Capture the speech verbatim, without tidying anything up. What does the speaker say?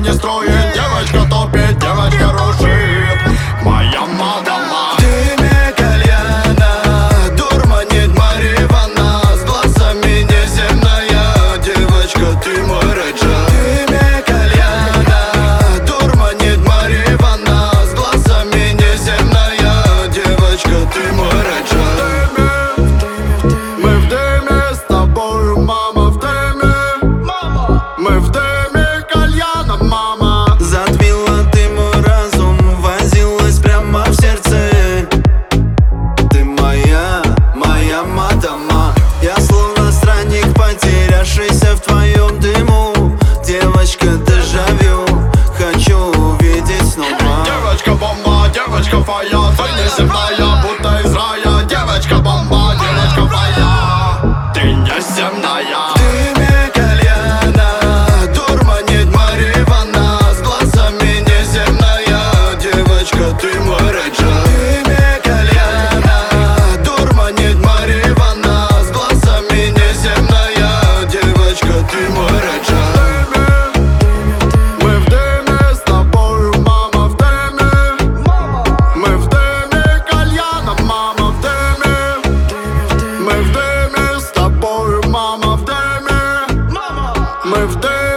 не строит. Девочка топит, девочка рушит. Моя мадама. Дыме кальяна дурманит марихуана, с глазами неземная. Девочка, ты мой раджа. Дыме кальяна дурманит марихуана, с глазами неземная. Девочка, ты мой раджа. Мы в дыме с тобою, мама, в дыме. Мы в дыме кальяна, мама. Затмила ты мой разум, возилась прямо в сердце. Ты моя, моя мадама. Я словно странник, потерявшийся в твоем дыму. Девочка, дежавю, хочу увидеть снова. Девочка бомба, девочка фая, ты неземная, будто из рая. Девочка бомба, девочка фая, ты неземная. Дыме кальяна дурманит марихуана, с глазами неземная. Девочка, ты мой раджа. Дыме кальяна дурманит марихуана, с глазами неземная. Девочка, ты мой раджа. Мы в дыме с тобою, мама, в дыме. Мы в дыме кальяна, мама, в дыме. Мы в дыме с тобою, мама, в дыме. Мы в дыме.